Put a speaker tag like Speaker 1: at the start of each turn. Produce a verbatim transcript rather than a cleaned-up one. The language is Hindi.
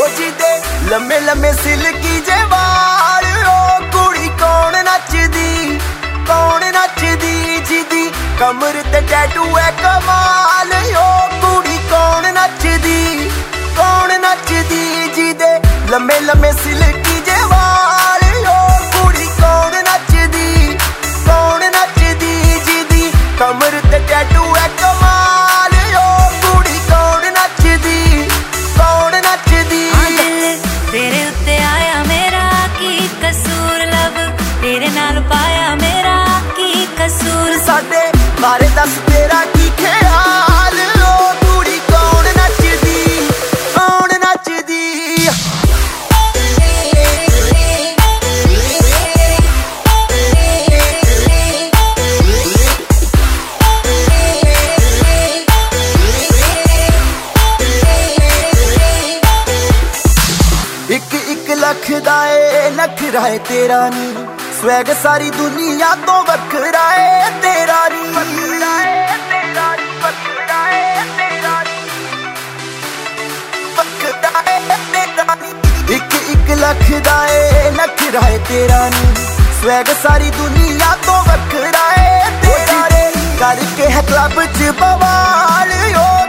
Speaker 1: जी दे लम्मे लम्मे सिल्की जे वाल ओ कुड़ी कौन नचदी कौन नचदी जिदी कमर ते टैटू है कमाल ओ कुड़ी कौन नचदी कौन नचदी जिदे लम्मे लम्मे सिल्की जे वाल ओ कुड़ी कौन नचदी कौन नचदी जिदी कमर ते टैटू है कमाल ओ कुड़ी कौन नचदी कौन नचदी।
Speaker 2: तेरे उत्ते आया मेरा की कसूर लब तेरे नाल पाया मेरा की कसूर
Speaker 1: साडे बारे दस तेरा की ख्याल ओ कुड़ी कौन नचदी कौन नचदी। एक एक लख दा ए नखरा है तेरा नी स्वैग सारी दुनिया तो वखरा है तेरा नी एक एक लख दा ए नखरा है तेरा नी स्वैग सारी दुनिया तो वखरा है तेरा नी करके है क्लब च बवाल ओ